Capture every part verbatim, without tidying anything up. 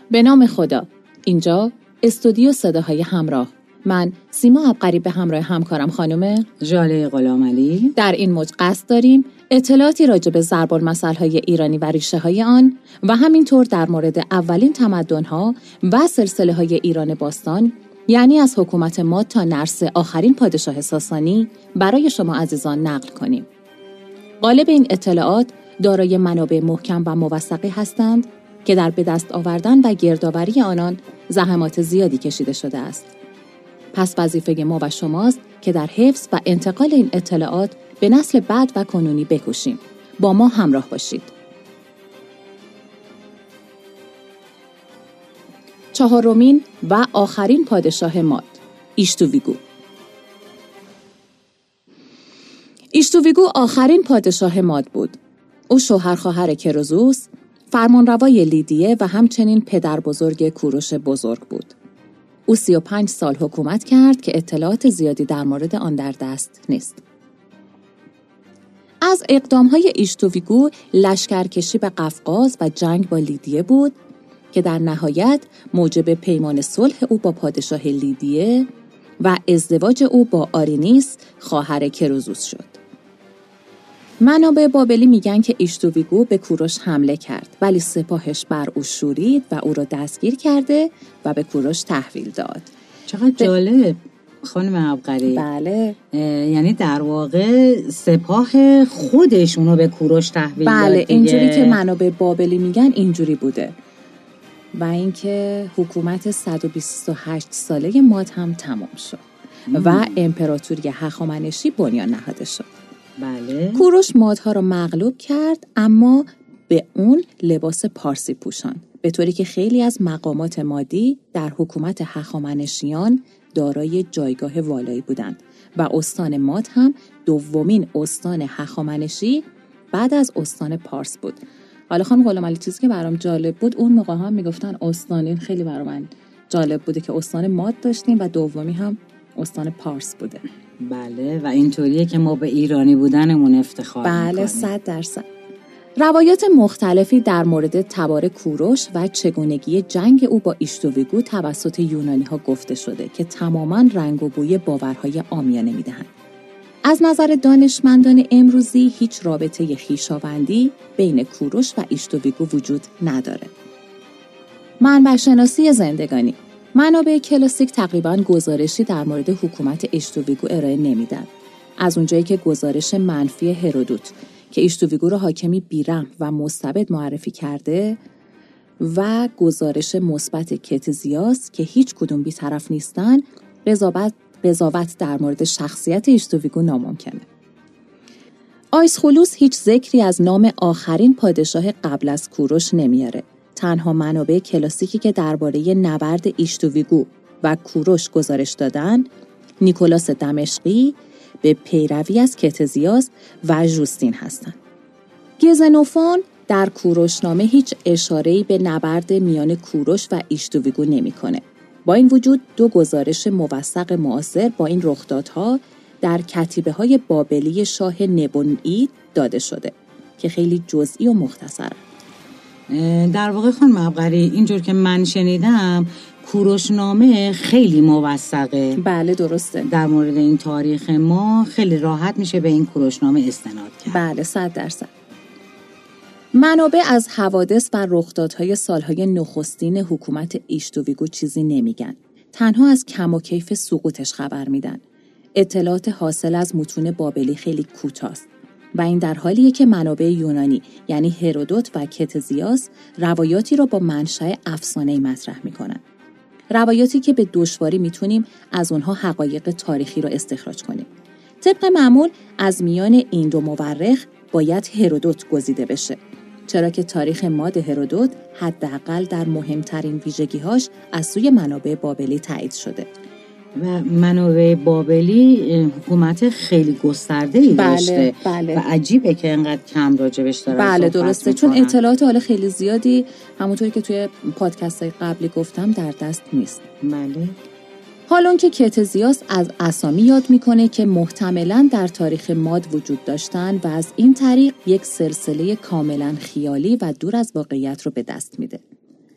به نام خدا. اینجا استودیو صداهای همراه. من سیما عبقری به همراه همکارم خانم ژاله غلامعلی در این موج قصد داریم اطلاعاتی راجع به ضرب المثل‌های ایرانی و ریشه‌های آن و همینطور در مورد اولین تمدن‌ها و سلسله‌های ایران باستان، یعنی از حکومت ماد تا نرس آخرین پادشاه ساسانی، برای شما عزیزان نقل کنیم. غالب این اطلاعات دارای منابع محکم و موثقی هستند که در به دست آوردن و گردآوری آنان زحمات زیادی کشیده شده است. پس وظیفه ما و شماست که در حفظ و انتقال این اطلاعات به نسل بعد و کنونی بکوشیم. با ما همراه باشید. چهارمین و آخرین پادشاه ماد، ایشتوویگو. ایشتوویگو آخرین پادشاه ماد بود. او شوهر خواهر کروزوس، فرمانروای لیدیه و همچنین پدر بزرگ کوروش بزرگ بود. او سی و پنج سال حکومت کرد که اطلاعات زیادی در مورد آن در دست نیست. از اقدامهای ایشتوویگو لشکرکشی به قفقاز و جنگ با لیدیه بود که در نهایت موجب پیمان صلح او با پادشاه لیدیه و ازدواج او با آرینیس خواهر کروزوس شد. منابع بابلی میگن که ایشتوویگو به کوروش حمله کرد، ولی سپاهش بر او شورید و او را دستگیر کرده و به کوروش تحویل داد. چقدر جالب خانم عبقری. بله. یعنی در واقع سپاه خودش اونو به کوروش تحویل بله، داد. بله، اینجوری که منابع بابلی میگن اینجوری بوده. و اینکه حکومت صد و بیست و هشت ساله ماد هم تمام شد مم. و امپراتوری هخامنشی بنیان نهاده شد. بله. کوروش مادها را مغلوب کرد، اما به اون لباس پارسی پوشاند، به طوری که خیلی از مقامات مادی در حکومت هخامنشیان دارای جایگاه والایی بودند و استان ماد هم دومین استان هخامنشی بعد از استان پارس بود. حالا خانم غلامعلی، چیزی که برام جالب بود، اون موقع هم میگفتن استانین، خیلی برام من جالب بوده که استان ماد داشتیم و دومی هم استان پارس بوده. بله، و اینطوریه که ما به ایرانی بودنمون افتخار بله میکنیم. صد درصد. روایات مختلفی در مورد تبار کوروش و چگونگی جنگ او با ایشتوویگو توسط یونانی ها گفته شده که تماماً رنگ و بوی باورهای عامیانه میدهند. از نظر دانشمندان امروزی هیچ رابطه خویشاوندی بین کوروش و ایشتوویگو وجود نداره. منبع شناسی زندگانی. منابع کلاسیک تقریباً گزارشی در مورد حکومت ایشتوویگو ارائه نمیدن. از اونجایی که گزارش منفی هرودوت که ایشتوویگو را حاکمی بیرحم و مستبد معرفی کرده و گزارش مثبت کتزیاس که هیچ کدوم بی‌طرف نیستن، قضاوت قضاوت در مورد شخصیت ایشتوویگو ناممکنه. آیسخولوس هیچ ذکری از نام آخرین پادشاه قبل از کوروش نمیاره. تنها منابع کلاسیکی که درباره نبرد ایشتوویگو و کوروش گزارش دادن، نیکولاس دمشقی به پیروی از کتزیاس و ژوستین هستند. گزنوفون در کوروشنامه هیچ اشاره‌ای به نبرد میان کوروش و ایشتوویگو نمی‌کنه. با این وجود دو گزارش موثق معاصر با این رخدادها در کتیبه‌های بابلی شاه نبونید داده شده که خیلی جزئی و مختصرن. در واقع خانم عبقری، اینجور که من شنیدم کوروشنامه خیلی موثقه. بله درسته. در مورد این تاریخ ما خیلی راحت میشه به این کوروشنامه استناد کرد. بله صد درصد. منابع از حوادث و رخدادهای سالهای نخستین حکومت ایشتوویگو چیزی نمیگن. تنها از کم و کیف سقوطش خبر میدن. اطلاعات حاصل از متون بابلی خیلی کوتاست و این در حالیه که منابع یونانی یعنی هرودوت و کتزیاس روایاتی را با منشأ افسانه‌ای مطرح میکنن. روایاتی که به دشواری میتونیم از اونها حقایق تاریخی را استخراج کنیم. طبق معمول از میان این دو مورخ باید هرودوت گزیده بشه، چرا که تاریخ ماد هرودوت حداقل در مهمترین ویژگی‌هاش از سوی منابع بابلی تایید شده. و منابع بابلی حکومت خیلی گسترده‌ای بله، داشته بله. و عجیبه که انقدر کم راجبش دارن بله صحبت درسته میکنن. چون اطلاعات حالا خیلی زیادی همونطوری که توی پادکست‌های قبلی گفتم در دست نیست. بله. حالا اون که کتزیاس از اسامی یاد میکنه که محتملاً در تاریخ ماد وجود داشتن و از این طریق یک سلسله کاملاً خیالی و دور از واقعیت رو به دست میده.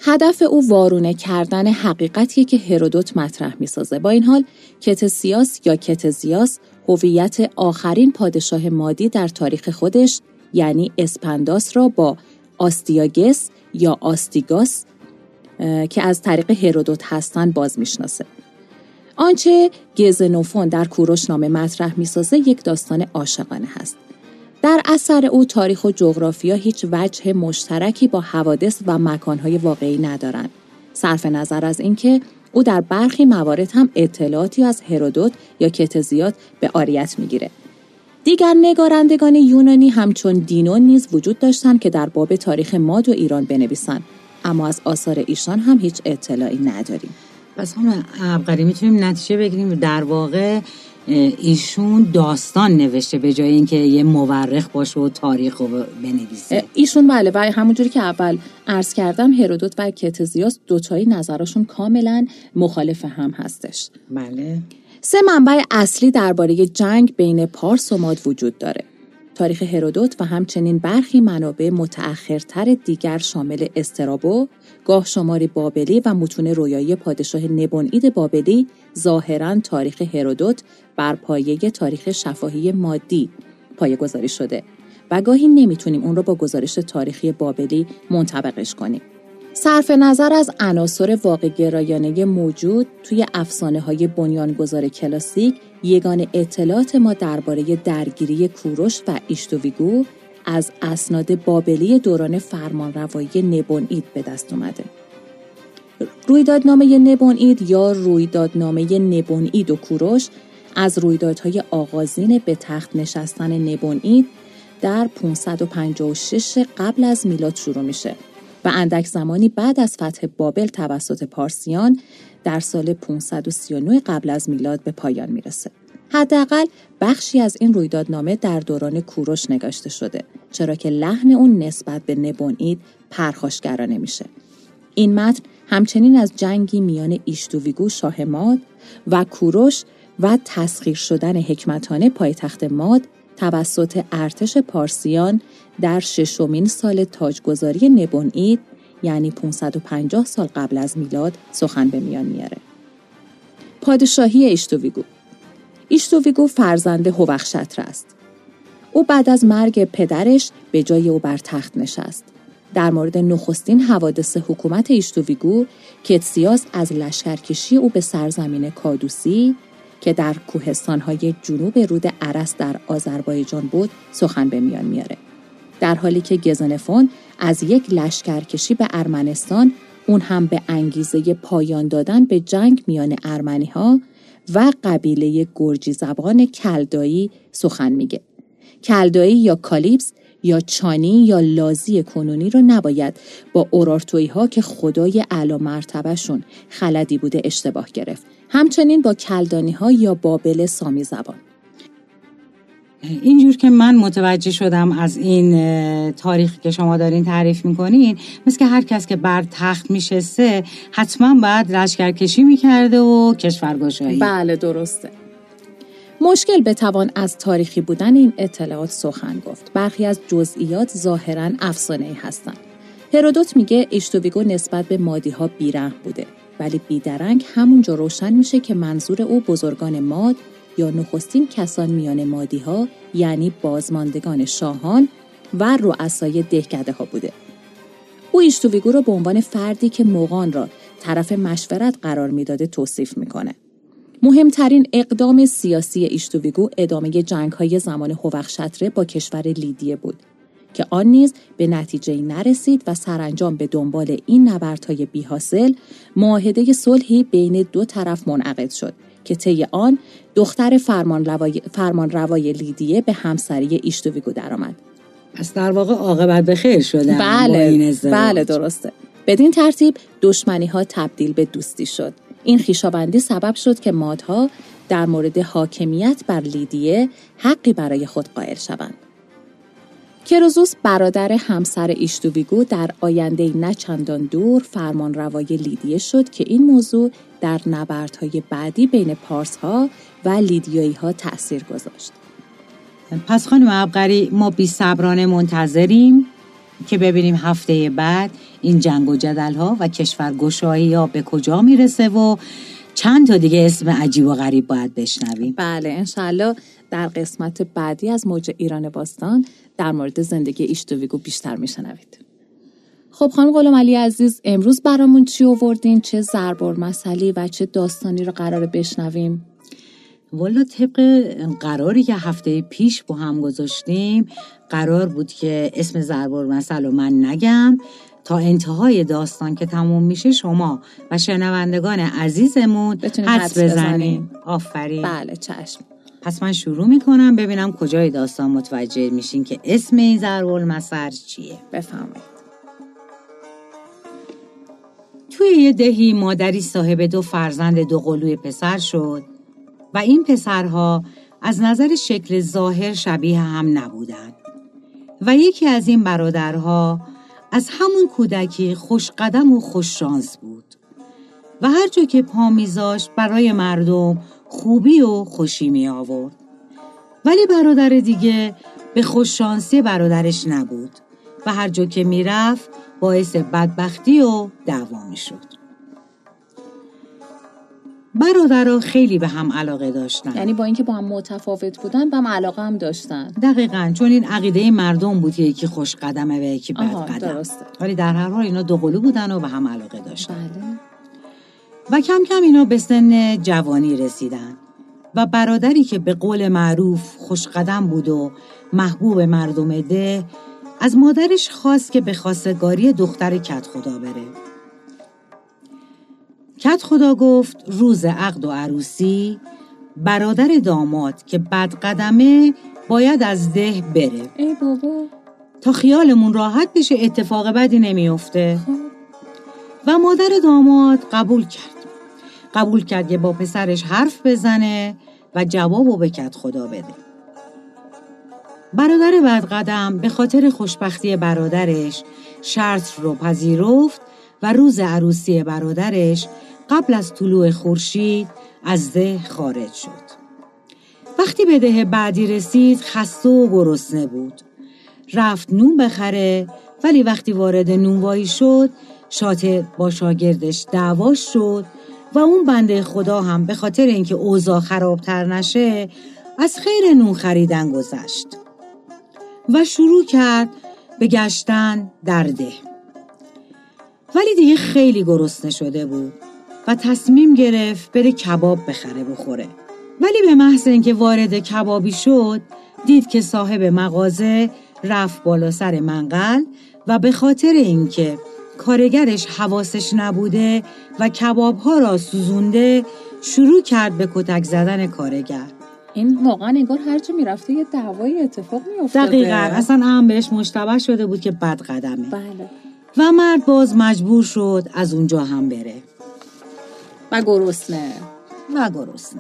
هدف او وارونه کردن حقیقتیه که هرودوت مطرح می‌سازه. با این حال کتسیاس یا کتزیاس هویت آخرین پادشاه مادی در تاریخ خودش یعنی اسپنداس را با آستیاگس یا آستیگاس که از طریق هرودوت هستن باز میشناسه. آنچه گزنوفون در کوروشنامه مطرح میسازه یک داستان عاشقانه هست. در اثر او تاریخ و جغرافیا هیچ وجه مشترکی با حوادث و مکانهای واقعی ندارند. صرف نظر از اینکه او در برخی موارد هم اطلاعاتی از هرودوت یا کتزیات به عاریت میگیره. دیگر نگارندگان یونانی همچون دینون نیز وجود داشتند که در باب تاریخ ماد و ایران بنویسند، اما از آثار ایشان هم هیچ اطلاعی نداریم. پس خانم عبقری میتونیم نتیجه بگیریم در واقع ایشون داستان نوشته به جای اینکه یه مورخ باشه و تاریخ رو بنویسه. ایشون بله، و همونجوری که اول عرض کردم هرودوت و کتزیاس دوتایی نظرشون کاملا مخالف هم هستش. بله. سه منبع اصلی درباره جنگ بین پارس و ماد وجود داره. تاریخ هرودوت و همچنین برخی منابع متأخرتر دیگر شامل استرابو، گاه شماری بابلی و متون رویایی پادشاه نبونید بابلی ظاهراً تاریخ هرودوت بر پایه تاریخ شفاهی مادی پایه‌گذاری شده و گاهی نمیتونیم اون رو با گزارش تاریخی بابلی منطبقش کنیم. صرف نظر از عناصر واقع‌گرایانه موجود توی افسانه‌های بنیانگذار کلاسیک، یگانه اطلاعات ما درباره درگیری کوروش و ایشتوویگو از اسناد بابلی دوران فرمانروایی نبونید به دست اومده. رویدادنامه نبونید یا رویدادنامه نبونید و کوروش از رویدادهای آغازین به تخت نشستن نبونید در پانصد و پنجاه و شش قبل از میلاد شروع میشه و اندک زمانی بعد از فتح بابل توسط پارسیان در سال پانصد و سی و نه قبل از میلاد به پایان میرسه. حداقل بخشی از این رویدادنامه در دوران کوروش نگاشته شده، چرا که لحن اون نسبت به نبونید پرخاشگرانه میشه. این متن همچنین از جنگی میان ایشتوویگو شاه ماد و کوروش و تسخیر شدن حکمتانه پایتخت ماد توسط ارتش پارسیان در ششمین سال تاجگذاری نبونید یعنی پانصد و پنجاه سال قبل از میلاد سخن به میان میاره. پادشاهی ایشتوویگو. ایشتوویگو فرزند هوخشتر است. او بعد از مرگ پدرش به جای او بر تخت نشست. در مورد نخستین حوادث حکومت ایشتوویگو، کتسیاس از لشکرکشی او به سرزمین کادوسی که در کوهستان‌های جنوب رود ارس در آذربایجان بود سخن به میان میاره. در حالی که گزنفون از یک لشکرکشی به ارمنستان، اون هم به انگیزه پایان دادن به جنگ میان ارمنی‌ها و قبیله گرجی زبان کلدایی سخن میگه. کلدایی یا کالیپس یا چانی یا لازی کنونی رو نباید با اورارتویی ها که خدای اعلی مرتبه شون خلدی بوده اشتباه گرفت. همچنین با کلدانی ها یا بابل سامی زبان. اینجور که من متوجه شدم از این تاریخی که شما دارین تعریف میکنین، مثل که هر کس که بر تخت میشسته حتما باید لشکرکشی میکرده و کشورگشایی. بله درسته. مشکل بتوان از تاریخی بودن این اطلاعات سخن گفت. برخی از جزئیات ظاهراً افسانه‌ای هستند. هرودوت میگه ایشتوویگو نسبت به مادی‌ها بیرحم بوده، ولی بیدرنگ همونجا روشن میشه که منظور او بزرگان ماد یا نخستین کسان میان مادی‌ها یعنی بازماندگان شاهان و رؤسای دهکده‌ها بوده. او ایشتوویگو را به عنوان فردی که مغان را طرف مشورت قرار میداده توصیف میکنه. مهمترین اقدام سیاسی ایشتوویگو ادامه جنگ‌های زمان هوخشتره با کشور لیدیه بود که آن نیز به نتیجه‌ای نرسید و سرانجام به دنبال این نبردهای بی‌حاصل معاهده صلحی بین دو طرف منعقد شد که طی آن دختر فرمانروای فرمانروای لیدیه به همسری ایشتوویگو درآمد. پس در واقع عاقبت به خیر شد. بله بله درسته. بدین ترتیب دشمنی‌ها تبدیل به دوستی شد. این خویشاوندی سبب شد که مادها در مورد حاکمیت بر لیدیه حقی برای خود قائل شوند. کروزوس برادر همسر ایشتوویگو در آینده نه چندان دور فرمانروای لیدیه شد که این موضوع در نبردهای بعدی بین پارس‌ها و لیدیایی‌ها تأثیر گذاشت. پس خانم عبقری ما بی‌صبرانه منتظریم که ببینیم هفته بعد این جنگ و جدل ها و کشورگشایی ها به کجا میرسه و چند تا دیگه اسم عجیب و غریب باید بشنویم. بله انشالله در قسمت بعدی از موج ایران باستان در مورد زندگی ایشتویگو بیشتر میشنوید. خب خانم غلام علی عزیز، امروز برامون چی آوردین؟ چه ضرب‌المثلی و چه داستانی رو قراره بشنویم؟ والا طبق قراری که هفته پیش با هم گذاشتیم قرار بود که اسم ضرب‌المثل رو من نگم، تا انتهای داستان که تموم میشه شما و شنوندگان عزیزمون حدس بزنیم. آفرین. بله چشم. پس من شروع میکنم ببینم کجای داستان متوجه میشین که اسم این ضرب‌المثل چیه. بفرمایید. توی یه دهی مادری صاحب دو فرزند دو قلوی پسر شد و این پسرها از نظر شکل ظاهر شبیه هم نبودند و یکی از این برادرها از همون کودکی خوش قدم و خوش شانس بود و هر جا که پا میذاشت برای مردم خوبی و خوشی می آورد. ولی برادر دیگه به خوش شانسی برادرش نبود و هر جا که میرفت باعث بدبختی و دعوا میشد. برادرها خیلی به هم علاقه داشتن. یعنی با اینکه با هم متفاوت بودن با هم علاقه هم داشتن. دقیقاً، چون این عقیده مردم بود یکی خوش قدمه و یکی بد قدم. درسته. ولی در هر حال اینا دو قلو بودن و به هم علاقه داشتن. بله. و کم کم اینا به سن جوانی رسیدن و برادری که به قول معروف خوش قدم بود و محبوب مردم ده از مادرش خواست که به خواستگاری دختر کدخدا بره. کدخدا گفت روز عقد و عروسی برادر داماد که بد قدمه باید از ده بره. ای بابا. تا خیالمون راحت بشه اتفاق بدی نمیفته. خب. و مادر داماد قبول کرد. قبول کرد که با پسرش حرف بزنه و جوابو به کدخدا بده. برادر بد قدم به خاطر خوشبختی برادرش شرط رو پذیرفت و روز عروسی برادرش قبل از طلوع خورشید از ده خارج شد. وقتی به ده بعدی رسید خسته و گرسنه بود. رفت نون بخره، ولی وقتی وارد نونوایی شد شاطر با شاگردش دعواش شد و اون بنده خدا هم به خاطر اینکه اوضاع خرابتر نشه از خیر نون خریدن گذشت و شروع کرد به گشتن در ده. ولی دیگه خیلی گرسنه شده بود و تصمیم گرفت بره کباب بخره بخوره. ولی به محض اینکه وارد کبابی شد دید که صاحب مغازه رفت بالا سر منقل و به خاطر اینکه کارگرش حواسش نبوده و کباب‌ها را سوزونده شروع کرد به کتک زدن کارگر. این واقعا انگار هر جا میرفته یه دعوایی اتفاق میافتاده. دقیقاً، اصلا هم بهش مشتبه شده بود که بد قدمه. بله. و مرد باز مجبور شد از اونجا هم بره. و گرسنه. و گرسنه.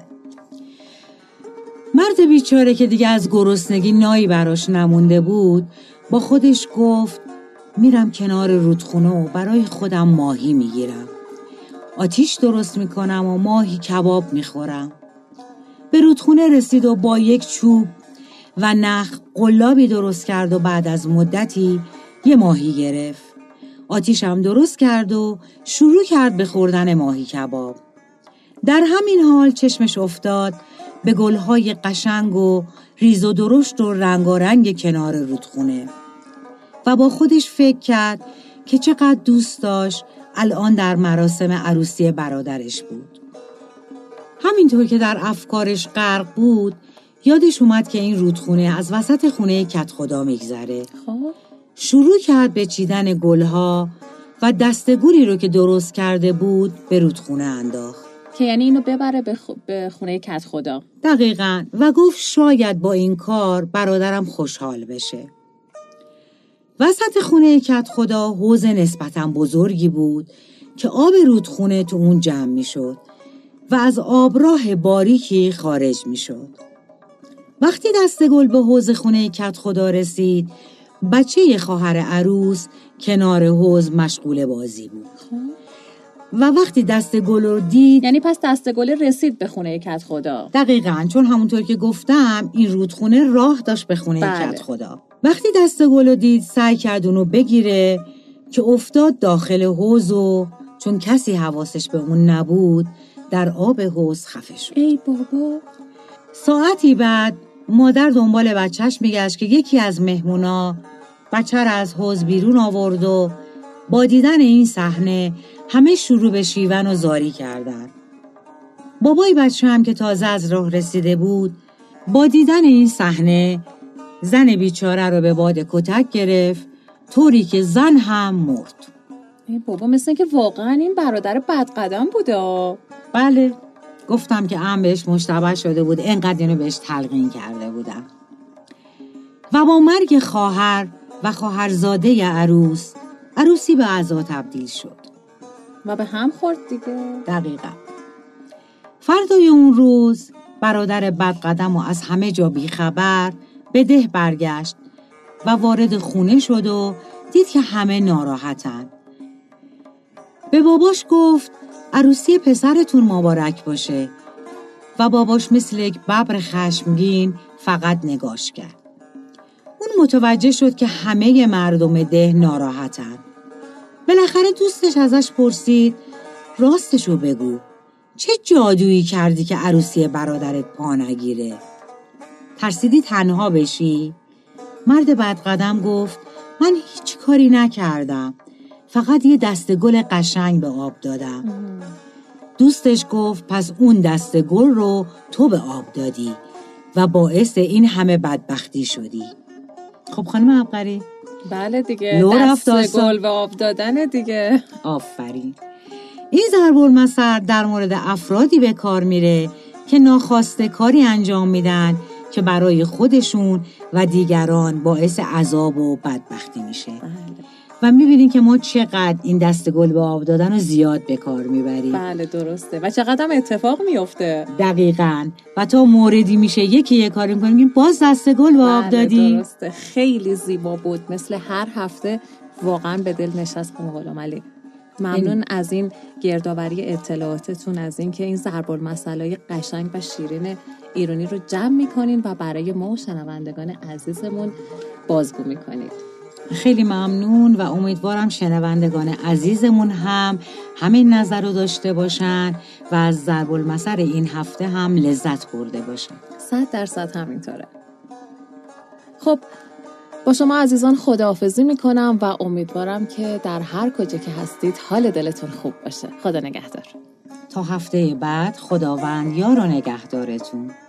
مرد بیچاره که دیگه از گرسنگی نایی براش نمونده بود با خودش گفت میرم کنار رودخونه و برای خودم ماهی میگیرم. آتیش درست میکنم و ماهی کباب میخورم. به رودخونه رسید و با یک چوب و نخ قلابی درست کرد و بعد از مدتی یه ماهی گرفت. آتیش هم درست کرد و شروع کرد به خوردن ماهی کباب. در همین حال چشمش افتاد به گلهای قشنگ و ریز و درشت و رنگارنگ کنار رودخونه و با خودش فکر کرد که چقدر دوست داشت الان در مراسم عروسی برادرش بود. همینطور که در افکارش غرق بود یادش اومد که این رودخونه از وسط خونه کدخدا میگذره. خب شروع کرد به چیدن گلها و دستگوری رو که درست کرده بود به رودخونه انداخت که یعنی اینو ببره به, خ... به خونه کدخدا. دقیقاً. و گفت شاید با این کار برادرم خوشحال بشه. وسط خونه کدخدا حوض نسبتاً بزرگی بود که آب رودخونه تو اون جمع می شد و از آبراه باریکی خارج می شد. وقتی دستگل به حوض خونه کدخدا رسید بچه خواهر عروس کنار حوض مشغول بازی بود. و وقتی دستگل رو دید، یعنی پس دستگل رسید به خونه کدخدا. دقیقاً، چون همونطور که گفتم این رودخونه راه داشت به خونه بله. کدخدا. وقتی دستگل رو دید سعی کرد اونو بگیره که افتاد داخل حوض و چون کسی حواسش به اون نبود در آب حوض خفه شد. ای بابا. ساعتی بعد مادر دنبال بچهش میگشت که یکی از مهمونا بچه را از حوض بیرون آورد و با دیدن این صحنه همه شروع به شیون و زاری کردند. بابای بچه هم که تازه از راه رسیده بود با دیدن این صحنه زن بیچاره رو به باد کتک گرفت، طوری که زن هم مرد. ای بابا، مثل که واقعا این برادر بدقدم بوده. بله، گفتم که ام بهش مشتبه شده بود، اینقدر اینو بهش تلقین کرده بودم. و با مرگ خواهر و خواهرزاده عروس، عروسی به عزا تبدیل شد و به هم خورد دیگه. دقیقا. فردای اون روز برادر بدقدم و از همه جا بیخبر به ده برگشت و وارد خونه شد و دید که همه ناراحتن. به باباش گفت عروسی پسرتون مبارک باشه و باباش مثل یک ببر خشمگین فقط نگاش کرد. اون متوجه شد که همه مردم ده ناراحتن. بالاخره دوستش ازش پرسید راستشو بگو، چه جادویی کردی که عروسی برادرت پا نگیره؟ ترسیدی تنها بشی؟ مرد بدقدم گفت من هیچ کاری نکردم، فقط یه دسته گل قشنگ به آب دادم. دوستش گفت پس اون دسته گل رو تو به آب دادی و باعث این همه بدبختی شدی. خب خانم عبقری؟ بله دیگه، دسته گل به آب دادن دیگه. آفرین. این ضرب المثل در مورد افرادی به کار میره که ناخواسته کاری انجام میدن که برای خودشون و دیگران باعث عذاب و بدبختی میشه. بله. و میبینین که ما چقدر این دسته گل به آب دادن رو زیاد به کار میبریم. بله درسته، و چقدر هم اتفاق میفته. دقیقاً. و تا موردی میشه یکی یه کاری میکنیم باز دسته گل به آب دادی. بله درسته، خیلی زیبا بود، مثل هر هفته واقعا به دل نشست. خانم غلام علی، ممنون این... از این گردآوری اطلاعاتتون، از این که این ضرب المثلای قشنگ و شیرین ایرانی رو جمع میکنین و برای ما شنوندگان عزیزمون بازگو میکنید. خیلی ممنون و امیدوارم شنوندگان عزیزمون هم همین نظر رو داشته باشن و از ضرب المثل این هفته هم لذت برده باشن. صد درصد همینطوره. خب با شما عزیزان خداحافظی میکنم و امیدوارم که در هر کجا که هستید حال دلتون خوب باشه. خدا نگهدار. تا هفته بعد، خداوند یار و نگهدارتون.